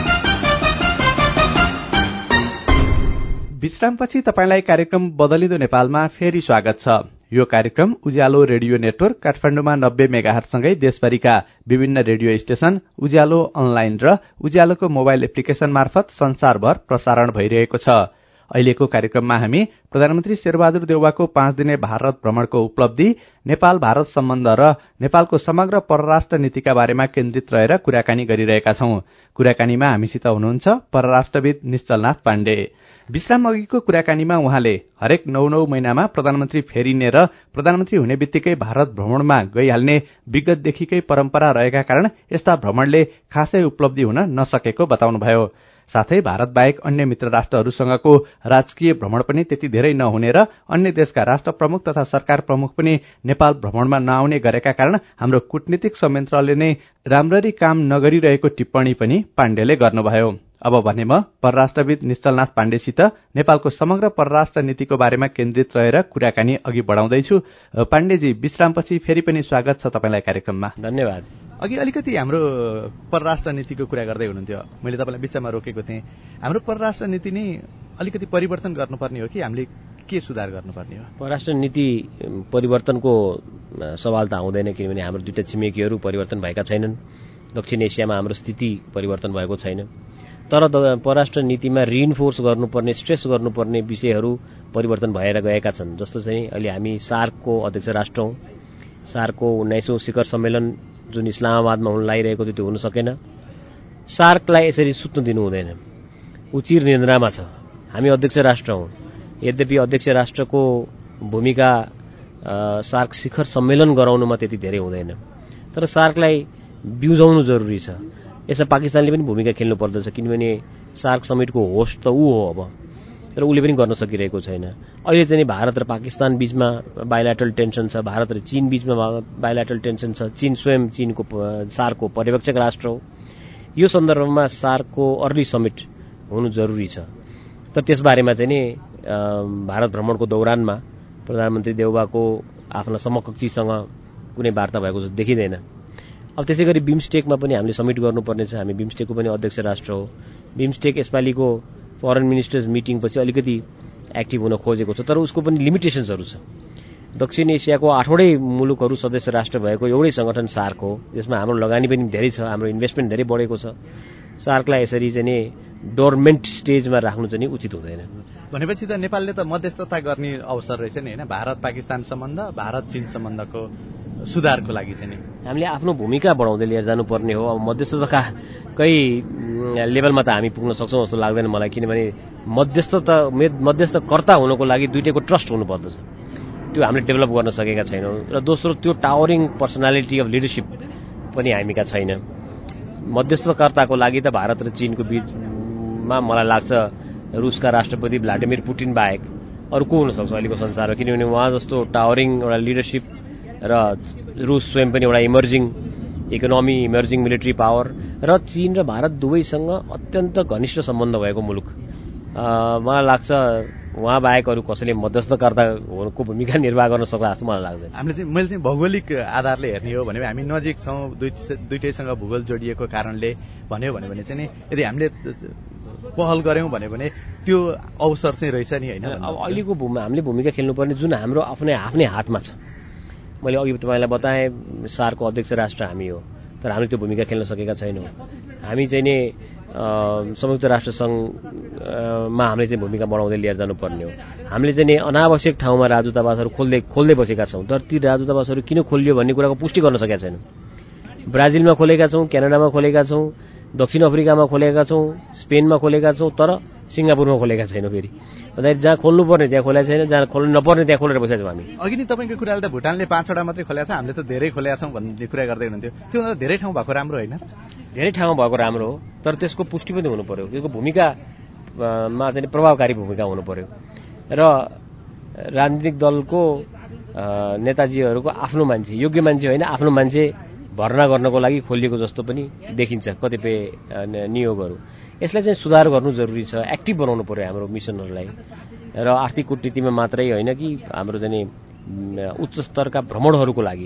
विश्रामपछि तपाईंलाई कार्यक्रम बदलिँदो नेपालमा फेरि स्वागत छ। यो कार्यक्रम उज्यालो रेडियो नेटवर्क काठमाडौँमा नब्बे मेगाहर्जसँगै देशभरिका विभिन्न रेडियो स्टेशन, उज्यालो अनलाइन र उज्यालोको मोबाइल एप्लिकेशन मार्फत संसारभर प्रसारण भइरहेको छ। अहिलेको कार्यक्रममा हामी प्रधानमन्त्री शेरबहादुर देउवाको पाँच दिने भारत भ्रमणको उपलब्धि, नेपाल भारत सम्बन्ध र नेपालको समग्र परराष्ट्र नीतिका बारेमा केन्द्रित रहेर कुराकानी गरिरहेका छौं। कुराकानीमा हामीसित हुनुहुन्छ परराष्ट्रविद निश्चलनाथ पाण्डे। विश्राम अघिको कुराकानीमा उहाँले हरेक नौ नौ महिनामा प्रधानमन्त्री फेरिने र प्रधानमन्त्री हुने बित्तिकै भारत भ्रमणमा गइहाल्ने विगतदेखिकै परम्परा रहेका कारण यस्ता भ्रमणले खासै उपलब्धि हुन नसकेको बताउनुभयो। साथै भारत बाहेक अन्य मित्र राष्ट्रहरूसँगको राजकीय भ्रमण पनि त्यति धेरै नहुने र अन्य देशका राष्ट्र प्रमुख तथा सरकार प्रमुख पनि नेपाल भ्रमणमा नआउने गरेका कारण हाम्रो कूटनीतिक संयन्त्रले नै राम्ररी काम नगरिरहेको टिप्पणी पनि पाण्डेले गर्नुभयो। अब भने म परराष्ट्रविद निश्चलनाथ पाण्डेसित नेपालको समग्र परराष्ट्र नीतिको बारेमा केन्द्रित रहेर कुराकानी अघि बढाउँदैछु। पाण्डेजी, विश्रामपछि फेरि पनि स्वागत छ तपाईलाई कार्यक्रममा। धन्यवाद। अघि अलिकति हाम्रो परराष्ट्र नीतिको कुरा गर्दै हुनुहुन्थ्यो, मैले तपाईँलाई बिचमा रोकेको थिएँ। हाम्रो परराष्ट्र नीति नै अलिकति परिवर्तन गर्नुपर्ने हो कि हामीले के सुधार गर्नुपर्ने हो? परराष्ट्र नीति परिवर्तनको सवाल त आउँदैन, किनभने हाम्रो दुईटा छिमेकीहरू परिवर्तन भएका छैनन्। दक्षिण एसियामा हाम्रो स्थिति परिवर्तन भएको छैन, तर परराष्ट्र नीतिमा रिइन्फोर्स गर्नुपर्ने, स्ट्रेस गर्नुपर्ने विषयहरू परिवर्तन भएर गएका छन्। जस्तो चाहिँ अहिले हामी सार्कको अध्यक्ष राष्ट्र हौं। सार्कको उन्नाइसौं शिखर सम्मेलन जुन इस्लामाबादमा हुन लागिरहेको थियो त्यो हुन सकेन। सार्कलाई यसरी सुत्नु दिनु हुँदैन, उचिर निन्द्रामा छ। हामी अध्यक्ष राष्ट्र हौं, यद्यपि अध्यक्ष राष्ट्रको भूमिका सार्क शिखर सम्मेलन गराउनुमा त्यति धेरै हुँदैन, तर सार्कलाई बिउजाउनु जरुरी छ। यसमा पाकिस्तानले पनि भूमिका खेल्नु पर्दछ, किनभने सार्क समिटको होस्ट त ऊ हो अब, तर उसले पनि गर्न सकिरहेको छैन। अहिले चाहिँ भारत र पाकिस्तान बीचमा बायल्याटरल टेन्सन छ, भारत र चीन बीचमा बायल्याटरल टेन्सन छ। चीन स्वयं चीनको सार्कको पर्यवेक्षक राष्ट्र हो। यो सन्दर्भमा सार्कको अर्ली समिट हुनु जरुरी छ। तर त्यसबारेमा चाहिँ नि भारत भ्रमणको दौरानमा प्रधानमन्त्री देउवाको आफ्ना समकक्षीसँग कुनै वार्ता भएको जस्तो देखिँदैन। अब त्यसै गरी बिमस्टेकमा पनि हामीले समिट गर्नुपर्ने छ। हामी बिमस्टेकको पनि अध्यक्ष राष्ट्र हो। बिमस्टेक यसपालिको फरेन मिनिस्टर्स मिटिङपछि अलिकति एक्टिभ हुन खोजेको छ, तर उसको पनि लिमिटेसन्सहरू छ। दक्षिण एसियाको आठवटै मुलुकहरू सदस्य राष्ट्र भएको एउटै संगठन सार्क हो, जसमा हाम्रो लगानी पनि धेरै छ, हाम्रो इन्भेस्टमेन्ट धेरै बढेको छ। सार्कलाई यसरी चाहिँ नि डोर्मेन्ट स्टेजमा राख्नु चाहिँ उचित हुँदैन। भनेपछि त नेपालले त मध्यस्थता गर्ने अवसर रहेछ नि होइन, भारत पाकिस्तान सम्बन्ध, भारत चीन सम्बन्धको सुधारको लागि चाहिँ नि हामीले आफ्नो भूमिका बढाउँदै लिएर जानुपर्ने हो। अब मध्यस्थताकै लेभलमा त हामी पुग्न सक्छौँ जस्तो लाग्दैन मलाई, किनभने मध्यस्थता मध्यस्थकर्ता हुनको लागि दुईटैको ट्रस्ट हुनुपर्दछ, त्यो हामीले डेभलप गर्न सकेका छैनौँ। र दोस्रो त्यो टावरिङ पर्सनालिटी अफ लिडरसिप पनि हामीका छैन। मध्यस्थकर्ताको लागि त भारत र चीनको बीचमा मलाई लाग्छ रुसका राष्ट्रपति भ्लादिमिर पुटिन बाहेक अरू को हुनसक्छ अहिलेको संसारमा, किनभने उहाँ जस्तो टावरिङ एउटा लिडरसिप र रुस स्वयं पनि एउटा emerging economy, emerging military power र चीन र भारत दुवैसँग अत्यन्त घनिष्ठ सम्बन्ध भएको मुलुक, मलाई लाग्छ उहाँ बाहेक अरू कसैले मध्यस्थकर्ताको भूमिका निर्वाह गर्न सक्ला जस्तो मलाई लाग्दैन। हामीले चाहिँ मैले चाहिँ भौगोलिक आधारले हेर्ने हो भने हामी नजिक छौँ, दुई दुइटैसँग भूगोल जोडिएको कारणले भन्यो भने भने चाहिँ नि यदि हामीले पहल गऱ्यौँ भन्यो भने त्यो अवसर चाहिँ रहेछ नि होइन। अब अहिलेको भूमि हामीले भूमिका खेल्नुपर्ने जुन हाम्रो आफ्नै आफ्नै हातमा छ, मैले अघि तपाईँलाई बताएँ सार्कको अध्यक्ष राष्ट्र हामी हो, तर हामीले त्यो भूमिका खेल्न सकेका छैनौँ। हामी चाहिँ नि संयुक्त राष्ट्र सङ्घमा हामीले चाहिँ भूमिका बढाउँदै लिएर जानुपर्ने हो। हामीले चाहिँ नि अनावश्यक ठाउँमा राजदूतावासहरू खोल्दै खोल्दै बसेका छौँ, तर ती राजदूतावासहरू किन खोलियो भन्ने कुराको पुष्टि गर्न सकेका छैनौँ। ब्राजिलमा खोलेका छौँ, क्यानाडामा खोलेका छौँ, दक्षिण अफ्रिकामा खोलेका छौँ, स्पेनमा खोलेका छौँ, तर सिङ्गापुरमा खोलेका छैनौँ। फेरि भन्दाखेरि जहाँ खोल्नुपर्ने त्यहाँ खोलेका छैन, जहाँ खोल्नु नपर्ने त्यहाँ खोलेर बसेका छौँ हामी। अघि नि तपाईँको कुराले त भुटानले पाँचवटा मात्रै खोलेको छ, हामीले त धेरै खोलेका छौँ भन्ने कुरा गर्दै हुनुहुन्थ्यो। त्यो धेरै ठाउँ भएको राम्रो होइन, धेरै ठाउँमा भएको राम्रो हो, तर त्यसको पुष्टि पनि हुनु पर्यो, त्यसको भूमिकामा चाहिँ प्रभावकारी भूमिका हुनु पर्यो। र राजनीतिक दलको नेताजीहरूको आफ्नो मान्छे, योग्य मान्छे होइन, आफ्नो मान्छे भर्ना गर्नको लागि खोलिएको जस्तो पनि देखिन्छ कतिपय नियोगहरू। यसलाई चाहिँ सुधार गर्नु जरुरी छ, एक्टिभ बनाउनु पर्यो हाम्रो मिसनहरूलाई। र आर्थिक कूटनीतिमा मात्रै होइन कि हाम्रो चाहिँ उच्च स्तरका भ्रमणहरूको लागि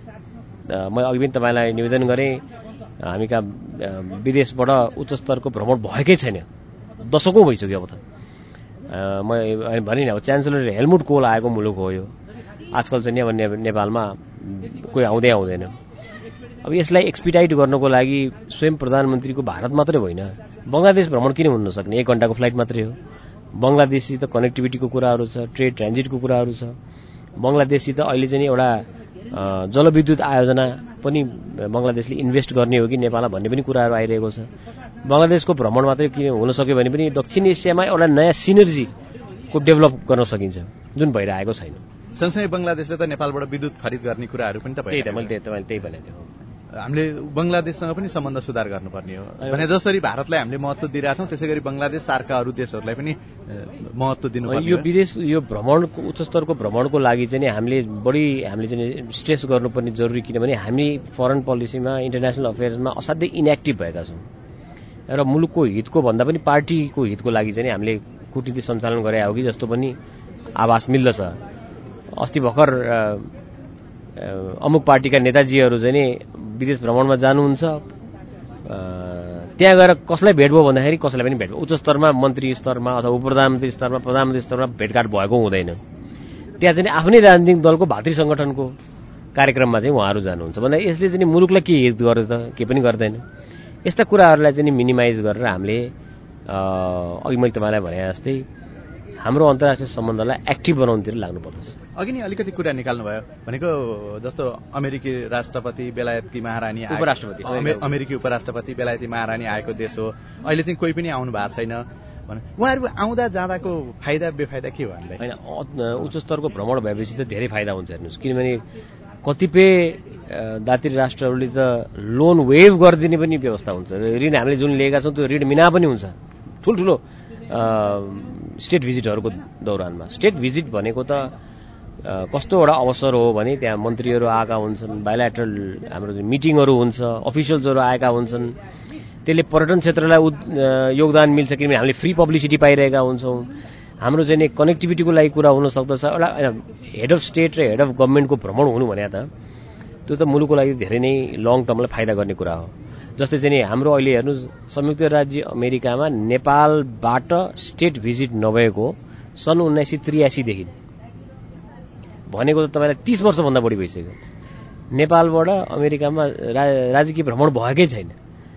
म अघि पनि तपाईँलाई निवेदन गरेँ, हामीका विदेशबाट उच्च स्तरको भ्रमण भएकै छैन, दशकौँ भइसक्यो। अब त म भने अब च्यान्सलर हेलमुट कोल आएको मुलुक हो यो, आजकल चाहिँ अब नेपालमा कोही आउँदै आउँदैन। अब यसलाई एक्सपिडाइट गर्नको लागि स्वयं प्रधानमन्त्रीको भारत मात्रै होइन, बङ्गलादेश भ्रमण किन हुन नसक्ने? एक घण्टाको फ्लाइट मात्रै हो। बङ्गलादेशसित कनेक्टिभिटीको कुराहरू छ, ट्रेड ट्रान्जिटको कुराहरू छ। बङ्गलादेशसित अहिले चाहिँ एउटा जलविद्युत आयोजना पनि बङ्गलादेशले इन्भेस्ट गर्ने हो कि नेपालमा भन्ने पनि कुराहरू आइरहेको छ। बङ्गलादेशको भ्रमण मात्रै किन हुन सक्यो भने पनि दक्षिण एसियामा एउटा नयाँ सिनर्जीको डेभलप गर्न सकिन्छ, जुन भइरहेको छैन। सँगसँगै बङ्गलादेशले त नेपालबाट विद्युत खरिद गर्ने कुराहरू पनि त त्यही त मैले तपाईँले त्यही भनेको थिएँ। हामीले बङ्गलादेशसँग पनि सम्बन्ध सुधार गर्नुपर्ने हो भने जसरी भारतलाई हामीले महत्त्व दिइरहेछौँ त्यसै गरी बङ्गलादेश सार्कका अरू देशहरूलाई पनि महत्त्व दिनुपर्ने। यो विदेश यो भ्रमणको उच्च स्तरको भ्रमणको लागि चाहिँ हामीले बढी हामीले चाहिँ स्ट्रेस गर्नुपर्ने जरुरी, किनभने हामी फरेन पोलिसीमा, इन्टरनेसनल अफेयर्समा असाध्यै इनएक्टिभ भएका छौँ र मुलुकको हितको भन्दा पनि पार्टीको हितको लागि चाहिँ हामीले कूटनीति सञ्चालन गरे हो कि जस्तो पनि आभास मिल्दछ। अस्ति भर्खर अमुक पार्टीका नेताजीहरू चाहिँ नि विदेश भ्रमणमा जानुहुन्छ, त्यहाँ गएर कसलाई भेट भयो भन्दाखेरि कसैलाई पनि भेट भयो, उच्च स्तरमा मन्त्री स्तरमा अथवा उपप्रधानमन्त्री स्तरमा प्रधानमन्त्री स्तरमा भेटघाट भएको हुँदैन। त्यहाँ चाहिँ आफ्नै राजनीतिक दलको भातृ सङ्गठनको कार्यक्रममा चाहिँ उहाँहरू जानुहुन्छ भन्दा यसले चाहिँ मुलुकलाई के हित गर्यो त? के पनि गर्दैन। यस्ता कुराहरूलाई चाहिँ मिनिमाइज गरेर हामीले अघि मैले तपाईँलाई भने जस्तै हाम्रो अन्तर्राष्ट्रिय सम्बन्धलाई एक्टिभ बनाउनुतिर लाग्नुपर्दछ। अघि नै अलिकति कुरा निकाल्नु भयो भनेको जस्तो अमेरिकी राष्ट्रपति, बेलायतकी महारानी, उपराष्ट्रपति, अमेरिकी उपराष्ट्रपति, बेलायती महारानी आएको देश हो। अहिले चाहिँ कोही पनि आउनु भएको छैन भने उहाँहरू आउँदा जाँदाको फाइदा बेफाइदा के हो हामीलाई? होइन, उच्च स्तरको भ्रमण भएपछि त धेरै फाइदा हुन्छ। हेर्नुहोस्, किनभने कतिपय दात्री राष्ट्रहरूले त लोन वेभ गरिदिने पनि व्यवस्था हुन्छ। ऋण हामीले जुन लिएका छौँ त्यो ऋण मिना पनि हुन्छ ठुल्ठुलो स्टेट भिजिटहरूको दौरानमा। स्टेट भिजिट भनेको त कस्तो एउटा अवसर हो भने त्यहाँ मन्त्रीहरू आएका हुन्छन्, बायोल्याटरल हाम्रो मिटिङहरू हुन्छ, अफिसियल्सहरू आएका हुन्छन्, त्यसले पर्यटन क्षेत्रलाई योगदान मिल्छ किनभने हामीले फ्री पब्लिसिटी पाइरहेका हुन्छौँ। हाम्रो चाहिँ कनेक्टिभिटीको लागि कुरा हुन सक्दछ। एउटा हेड अफ स्टेट र हेड अफ गभर्मेन्टको भ्रमण हुनु भने त त्यो त मुलुकको लागि धेरै नै लङ टर्मलाई फाइदा गर्ने कुरा हो। जस्तै चाहिँ नि हाम्रो अहिले हेर्नुहोस्, संयुक्त राज्य अमेरिकामा नेपालबाट स्टेट भिजिट नभएको सन् उन्नाइस सय त्रियासीदेखि भनेको त तपाईँलाई तीस वर्षभन्दा बढी भइसक्यो। नेपालबाट अमेरिकामा रा राजकीय भ्रमण भएकै छैन।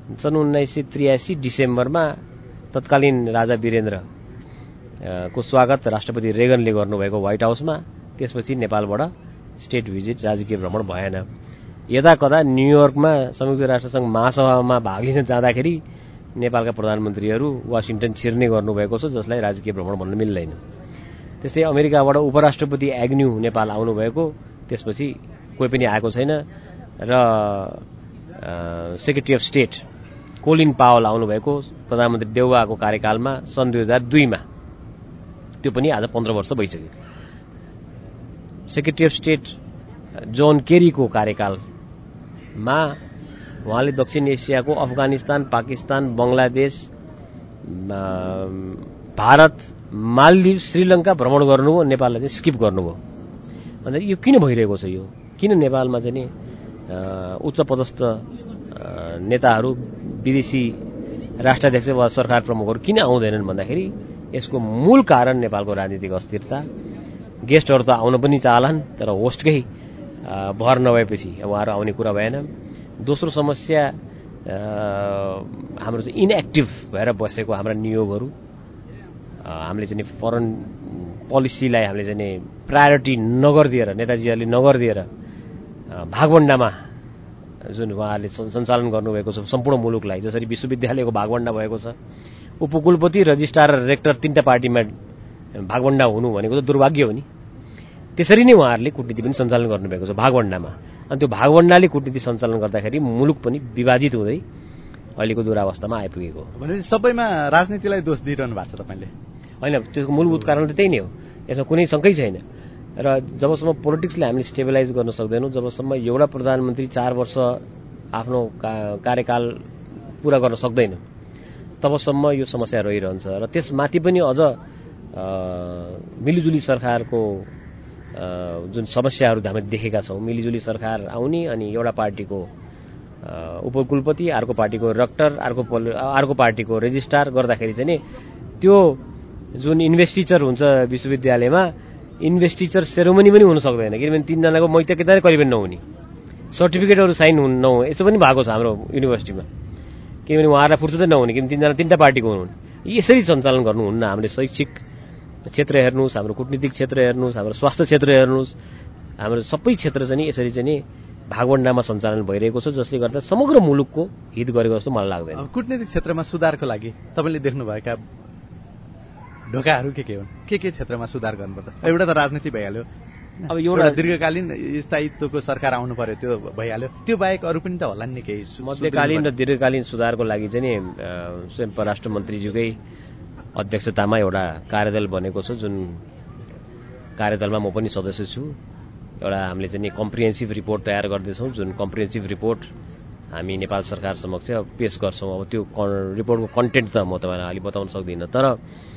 सन् उन्नाइस सय त्रियासी डिसेम्बरमा तत्कालीन राजा वीरेन्द्र को स्वागत राष्ट्रपति रेगनले गर्नुभएको व्हाइट हाउसमा। त्यसपछि नेपालबाट स्टेट भिजिट राजकीय भ्रमण भएन। यदा कदा न्युयोर्कमा संयुक्त राष्ट्रसङ्घ महासभामा भाग लिन जाँदाखेरि नेपालका प्रधानमन्त्रीहरू वासिङटन छिर्ने गर्नुभएको छ, जसलाई राजकीय भ्रमण भन्न मिल्दैन। त्यस्तै अमेरिकाबाट उपराष्ट्रपति एग्न्यू नेपाल आउनुभएको, त्यसपछि कोही पनि आएको छैन। र secretary of state Colin Powell आउनुभएको प्रधानमन्त्री देउवाको कार्यकालमा सन् दुई हजार दुईमा, त्यो पनि आज पन्ध्र वर्ष भइसक्यो। सेक्रेटरी अफ स्टेट जोन केरीको कार्यकालमा उहाँले दक्षिण एसियाको अफगानिस्तान, पाकिस्तान, बङ्गलादेश, भारत, मालदिव, श्रीलङ्का भ्रमण गर्नुभयो, नेपाललाई चाहिँ स्किप गर्नुभयो। अन्त यो किन भइरहेको छ? यो किन नेपालमा चाहिँ उच्च पदस्थ नेताहरू, विदेशी राष्ट्राध्यक्ष वा सरकार प्रमुखहरू किन आउँदैनन् भन्दाखेरि यसको मूल कारण नेपालको राजनीतिक अस्थिरता। गेस्टहरू त आउन पनि चाहलान्, तर होस्टकै भर नभएपछि उहाँहरू आउने कुरा भएन। दोस्रो समस्या, हाम्रो चाहिँ इनएक्टिभ भएर बसेको हाम्रा नियोगहरू, हामीले चाहिँ फरेन पोलिसीलाई हामीले चाहिँ प्रायोरिटी नगरिदिएर, नेताजीहरूले नगरिदिएर भागवण्डामा जुन उहाँहरूले सञ्चालन गर्नुभएको छ सम्पूर्ण मुलुकलाई, जसरी विश्वविद्यालयको भागवण्डा भएको छ, उपकुलपति, रजिस्ट्रार र रेक्टर तीनटा पार्टीमा भागवण्डा हुनु भनेको त दुर्भाग्य हो नि। त्यसरी नै उहाँहरूले कूटनीति पनि सञ्चालन गर्नुभएको छ भागवण्डामा। अनि त्यो भागवण्डाले कूटनीति सञ्चालन गर्दाखेरि मुलुक पनि विभाजित हुँदै अहिलेको दुरावस्थामा आइपुगेको हो। भनेपछि सबैमा राजनीतिलाई दोष दिइरहनु भएको छ तपाईँले? होइन, त्यसको मूलभूत कारण त त्यही नै हो, यसमा कुनै शङ्कै छैन। र जबसम्म पोलिटिक्सले हामीले स्टेबलाइज गर्न सक्दैनौँ, जबसम्म एउटा प्रधानमन्त्री चार वर्ष आफ्नो कार्यकाल पुरा गर्न सक्दैन, तबसम्म यो समस्या रहिरहन्छ। र त्यसमाथि पनि अझ मिलिजुली सरकारको जुन समस्याहरू हामीले देखेका छौँ, मिलिजुली सरकार आउने अनि एउटा पार्टीको उपकुलपति, अर्को पार्टीको रेक्टर, अर्को अर्को पार्टीको रेजिस्ट्रार गर्दाखेरि चाहिँ नि त्यो जुन इन्भेस्टिचर हुन्छ विश्वविद्यालयमा, इन्भेस्टिचर सेरोमनी पनि हुन सक्दैन, किनभने तीनजनाको मैत्य किताब कहिले पनि नहुने, सर्टिफिकेटहरू साइन हुन नहुने, यस्तो पनि भएको छ हाम्रो युनिभर्सिटीमा। किनभने उहाँहरूलाई फुर्सदै नहुने, किनभने तीनजना तीनटा पार्टीको हुनुहुन्। यसरी सञ्चालन गर्नुहुन्न। हामीले शैक्षिक क्षेत्र हेर्नुहोस्, हाम्रो कूटनीतिक क्षेत्र हेर्नुहोस्, हाम्रो स्वास्थ्य क्षेत्र हेर्नुहोस्, हाम्रो सबै क्षेत्र चाहिँ यसरी चाहिँ भागवण्डामा सञ्चालन भइरहेको छ, जसले गर्दा समग्र मुलुकको हित गरेको जस्तो मलाई लाग्दैन। कूटनीतिक क्षेत्रमा सुधारको लागि तपाईँले देख्नुभएका ढोकाहरू के के हुन्? के के क्षेत्रमा सुधार गर्नुपर्छ? एउटा त राजनीति भइहाल्यो, अब एउटा दीर्घकालीन स्थायित्वको सरकार आउनु पर्यो, त्यो भइहाल्यो। त्यो बाहेक अरू पनि त होला नि केही? मध्यकालीन र दीर्घकालीन सुधारको लागि चाहिँ नि स्वयं परराष्ट्र मन्त्रीज्यूकै अध्यक्षतामा एउटा कार्यदल बनेको छ, जुन कार्यदलमा म पनि सदस्य छु। एउटा हामीले चाहिँ कम्प्रिहेन्सिभ रिपोर्ट तयार गर्दैछौँ, जुन कम्प्रिहेन्सिभ रिपोर्ट हामी नेपाल सरकार समक्ष पेश गर्छौँ। अब त्यो रिपोर्टको कन्टेन्ट त म तपाईँलाई अलि बताउन सक्दिनँ, तर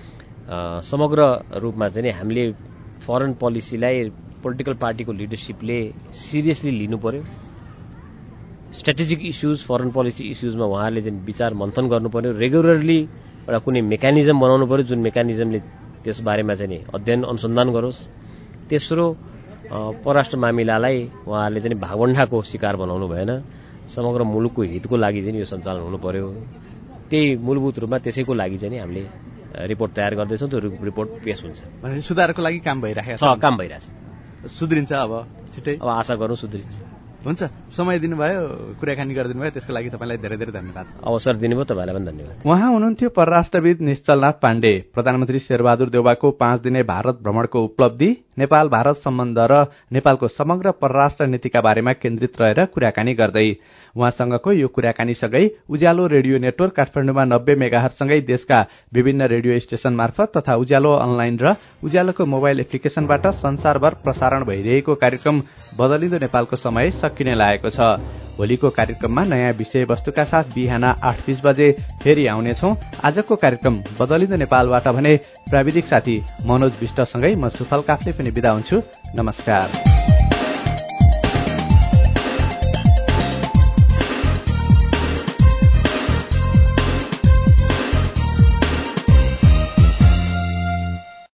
समग्र रूपमा चाहिँ हामीले फरेन पोलिसीलाई पोलिटिकल पार्टीको लिडरसिपले सिरियसली लिनु पर्यो। स्ट्राटेजिक इस्युज, फरेन पोलिसी इस्युजमा उहाँहरूले चाहिँ विचार मन्थन गर्नु पर्यो। रेगुलरली एउटा कुनै मेकानिजम बनाउनु पर्यो, जुन मेकानिजमले त्यस बारेमा चाहिँ अध्ययन अनुसन्धान गरोस्। तेस्रो, परराष्ट्र मामिलालाई उहाँहरूले चाहिँ भागवण्डाको शिकार बनाउनु भएन, समग्र मुलुकको हितको लागि चाहिँ यो सञ्चालन हुनु पर्यो। त्यही मूलभूत रूपमा त्यसैको लागि चाहिँ हामीले रिपोर्ट तयार गर्दैछौँ। त्यो रिपोर्ट पेश हुन्छ। भनेपछि सुधारको लागि काम भइरहेको छ? काम भइरहेछ। सुध्रिन्छ अब छिटै? अब आशा गरौँ सुध्रिन्छ। हुन्छ, समय दिनुभयो, कुराकानी गरिदिनु भयो, त्यसको लागि तपाईँलाई धेरै धेरै धन्यवाद। अवसर दिनुभयो, तपाईँलाई पनि धन्यवाद। उहाँ हुनुहुन्थ्यो परराष्ट्रविद निश्चलनाथ पाण्डे। प्रधानमन्त्री शेरबहादुर देउवाको पाँच दिने भारत भ्रमणको उपलब्धि, नेपाल भारत सम्बन्ध र नेपालको समग्र परराष्ट्र नीतिका बारेमा केन्द्रित रहेर कुराकानी गर्दै उहाँसँगको यो कुराकानीसँगै उज्यालो रेडियो नेटवर्क काठमाडौँमा नब्बे मेगाहर्जसँगै देशका विभिन्न रेडियो स्टेशन मार्फत तथा उज्यालो अनलाइन र उज्यालोको मोबाइल एप्लिकेशनबाट संसारभर प्रसारण भइरहेको कार्यक्रम बदलिँदो नेपालको समय सकिने लागेको छ। भोलिको कार्यक्रममा नयाँ विषयवस्तुका साथ बिहान आठ बीस बजे फेरि आउनेछौं। आजको कार्यक्रम बदलिँदो नेपालबाट भने प्राविधिक साथी मनोज विष्टसँगै म सुफल काफले पनि बिदा हुन्छु। नमस्कार।